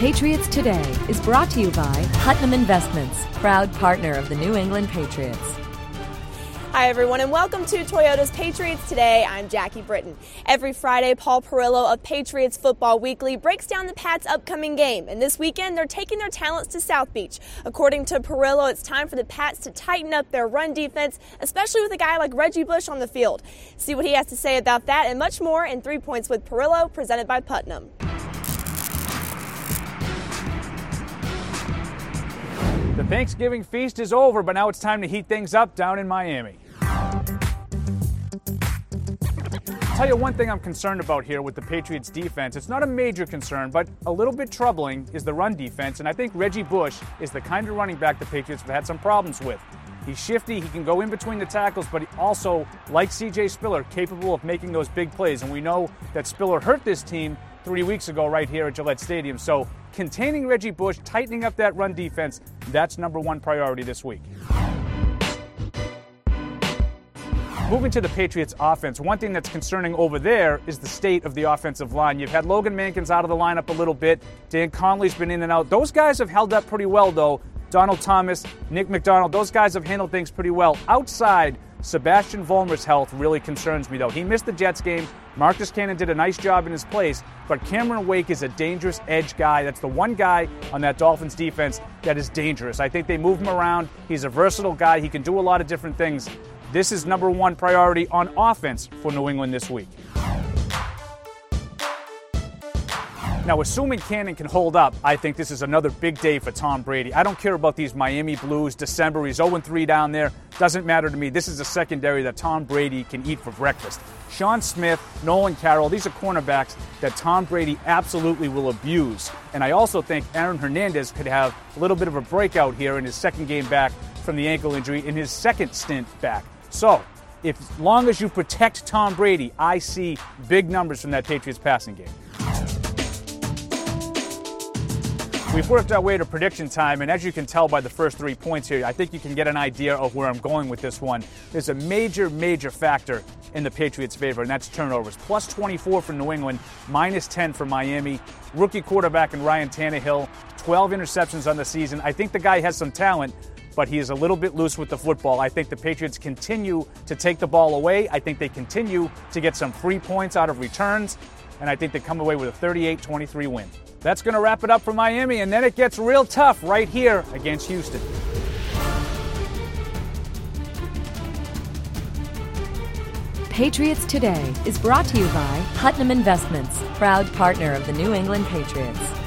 Patriots Today is brought to you by Putnam Investments, proud partner of the New England Patriots. Hi, everyone, and welcome to Toyota's Patriots Today. I'm Jackie Britton. Every Friday, Paul Perillo of Patriots Football Weekly breaks down the Pats' upcoming game. And this weekend, they're taking their talents to South Beach. According to Perillo, it's time for the Pats to tighten up their run defense, especially with a guy like Reggie Bush on the field. See what he has to say about that and much more in 3 Points with Perillo, presented by Putnam. The Thanksgiving feast is over, but now it's time to heat things up down in Miami. I'll tell you one thing I'm concerned about here with the Patriots defense. It's not a major concern, but a little bit troubling is the run defense, and I think Reggie Bush is the kind of running back the Patriots have had some problems with. He's shifty, he can go in between the tackles, but he also, like C.J. Spiller, capable of making those big plays, and we know that Spiller hurt this team 3 weeks ago right here at Gillette Stadium. So containing Reggie Bush, tightening up that run defense, that's number one priority this week. Moving to the Patriots offense, one thing that's concerning over there is the state of the offensive line. You've had Logan Mankins out of the lineup a little bit. Dan Conley's been in and out. Those guys have held up pretty well, though. Donald Thomas, Nick McDonald, those guys have handled things pretty well. Outside, Sebastian Vollmer's health really concerns me, though. He missed the Jets game. Marcus Cannon did a nice job in his place, but Cameron Wake is a dangerous edge guy. That's the one guy on that Dolphins defense that is dangerous. I think they move him around. He's a versatile guy. He can do a lot of different things. This is number one priority on offense for New England this week. Now, assuming Cannon can hold up, I think this is another big day for Tom Brady. I don't care about these Miami Blues. December, he's 0-3 down there. Doesn't matter to me. This is a secondary that Tom Brady can eat for breakfast. Sean Smith, Nolan Carroll, these are cornerbacks that Tom Brady absolutely will abuse. And I also think Aaron Hernandez could have a little bit of a breakout here in his second game back from the ankle injury in his second stint back. So, as long as you protect Tom Brady, I see big numbers from that Patriots passing game. We've worked our way to prediction time, and as you can tell by the first 3 points here, I think you can get an idea of where I'm going with this one. There's a major, major factor in the Patriots' favor, and that's turnovers. Plus 24 for New England, minus 10 for Miami. Rookie quarterback in Ryan Tannehill, 12 interceptions on the season. I think the guy has some talent, but he is a little bit loose with the football. I think the Patriots continue to take the ball away. I think they continue to get some free points out of returns, and I think they come away with a 38-23 win. That's going to wrap it up for Miami, and then it gets real tough right here against Houston. Patriots Today is brought to you by Putnam Investments, proud partner of the New England Patriots.